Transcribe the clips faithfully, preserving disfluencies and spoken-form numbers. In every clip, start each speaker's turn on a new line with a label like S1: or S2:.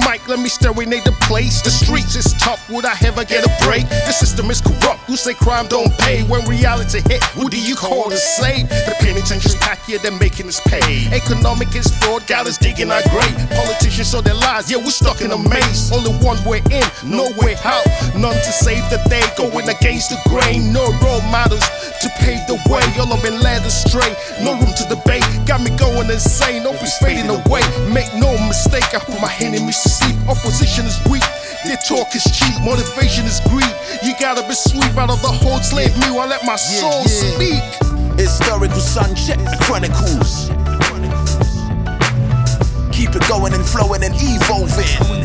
S1: mic, let me serenade the place. The streets is tough, would I ever get a break? The system is corrupt, who say crime don't pay? When reality hit, who do you call to save? The penitentiary's packed, yeah, they're making us pay. Economic is fraud, got us digging our grave. Politicians show their lies, yeah, we're stuck in a maze. Only one way in, no way out. None to save the day, going against the grain. No role models to pave the way. All I've been led astray, no room to debate. Got me going insane, hope is fading away. Make no mistake, I put my enemies to sleep. Opposition is weak, their talk is cheap. Motivation is greed, you gotta be sweep. Out of the whole slave me, I let my soul yeah, yeah. speak.
S2: Historical sun, check the chronicles. Keep it going and flowing and evolving.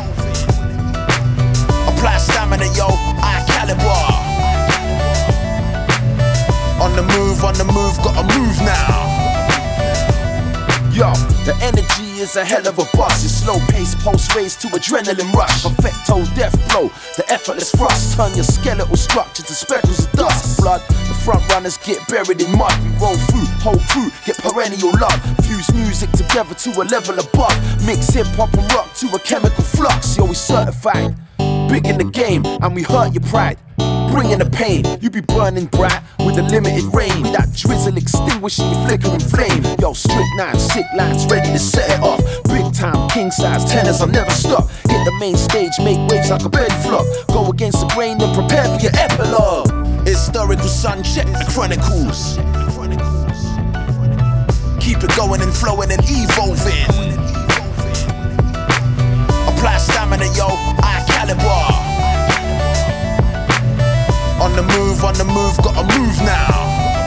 S2: Apply stamina, yo, eye caliber. On the move, on the move, gotta move now. Yo, the energy is a hell of a buzz. Your slow pace, pulse race to adrenaline rush. Perfecto death blow, the effortless thrust. Turn your skeletal structure to speckles of dust. Blood, the front runners get buried in mud. We roll through, whole crew get perennial love. Fuse music together to a level above. Mix hip hop and rock to a chemical flux. Yo, we certified, big in the game, and we hurt your pride. Bringing the pain, you be burning bright with a limited rain. That drizzle extinguishing your flickering flame. Yo, strict nine, sick lines ready to set it off. Big time, king size, tenors, I'll never stop. Hit the main stage, make waves like a belly flop. Go against the grain and prepare for your epilogue. Historical sun, check the chronicles. Keep it going and flowing and evolving. Apply stamina, yo, eye caliber. On the move, on the move, gotta move now.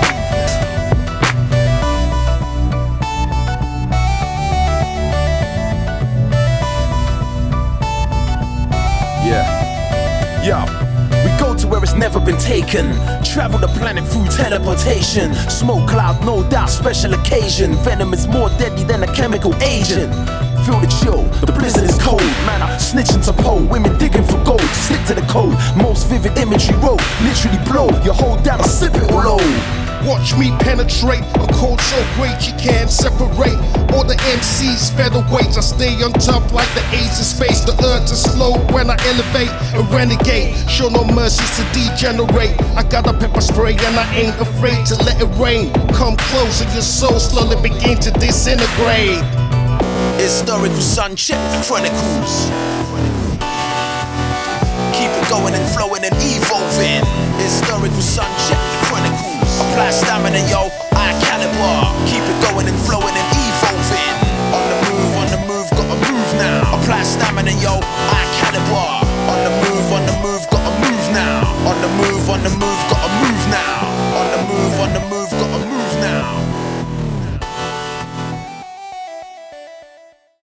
S2: Yeah, yo, we go to where it's never been taken. Travel the planet through teleportation. Smoke cloud, no doubt, special occasion. Venom is more deadly than a chemical agent. Feel the chill, the blizzard is cold. Man, I'm snitching to pole, women digging for gold. Stick to the code, most vivid imagery roll. Literally blow, you hold down, I slip it all low.
S1: Watch me penetrate, a code so great you can't separate. All the M Cs featherweights, I stay on top like the ace of space. The earth is slow when I elevate and renegade. Show no mercy to degenerate. I got a pepper spray and I ain't afraid to let it rain. Come closer, your soul slowly begin to disintegrate.
S2: Historical sun, check the chronicles. Keep it going and flowing and evolving. Historical sun, check the chronicles. Apply stamina, yo, eye caliber. Keep it going and flowing and evolving. On the move, on the move, gotta move now. Apply stamina, yo, eye caliber. On the move, on the move, gotta move now. On the move, on the move, gotta move now. On the move, on the move, gotta move now.